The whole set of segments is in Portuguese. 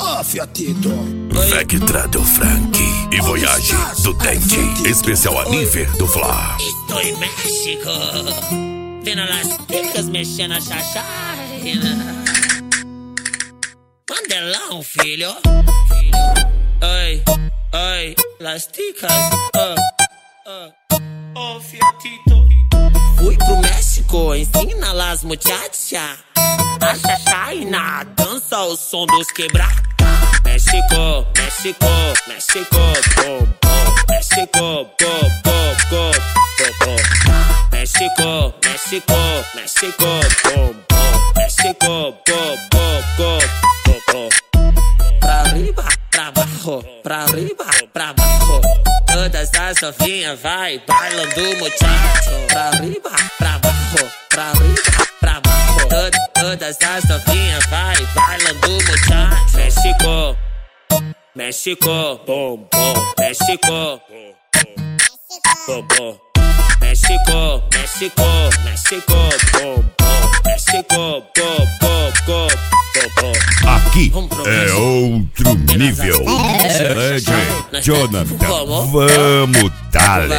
Ó, fiatito. Vectrado Frank e Voyage do Dente. Especial a nível do Fla. Estou em México, vendo las ticas mexendo a chachina. Mandelão, filho. Oi, oi, las ticas. Oh, fiatito. Fui pro México, ensina las muchachas a chachina, dança ao som dos quebrar. México, México, México, bom, bom. México, bom, bom, bom, bom. México, México, México, bom, bom. México, bom, bom, bom, bom. Pra arriba, pra baixo, pra arriba, pra baixo. Todas as novinhas vai bailando muchacho. Pra arriba, pra baixo, pra arriba, pra baixo. Todas as novinhas vai bailando muchacho. México, México, bom, bom. México, bom, bom. México, México, México, bom, bom. México, bom, bom, bom, bom. Aqui é outro nível. Led Jonathan, vamos dar.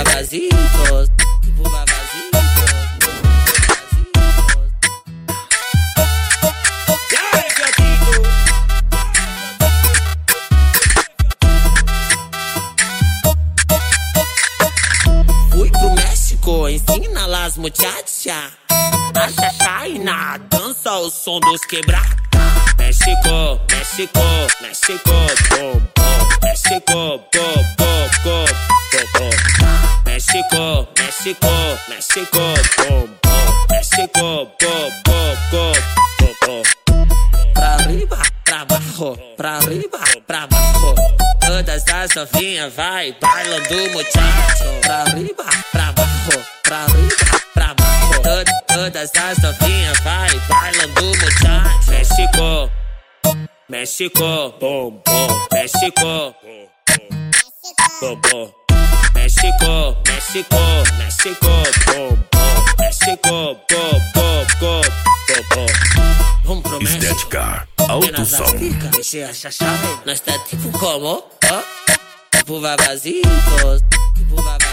Fui pro México, ensina las muchachas a chachina, dança ao som dos quebrar. México, México, México, bom, bom. México, bom, bom, bom, bom. México, México, México, bom, bom. México, bom, bom, bom, bom. Pra arriba, pra baixo, pra arriba, pra baixo. Todas as novinhas vai bailando muchacho. Pra arriba, pra baixo, pra arriba, pra baixo. Todas as novinhas vai bailando muchacho. México, México, bom, bom. México, bom, bom. México, México, México, bom, bom. México, bom, bom, bom, bom. Vamos pro México. Estética, alto som. Mexer a chachá, nós tá tipo como? Tipo vavazitos, tipo vavazitos.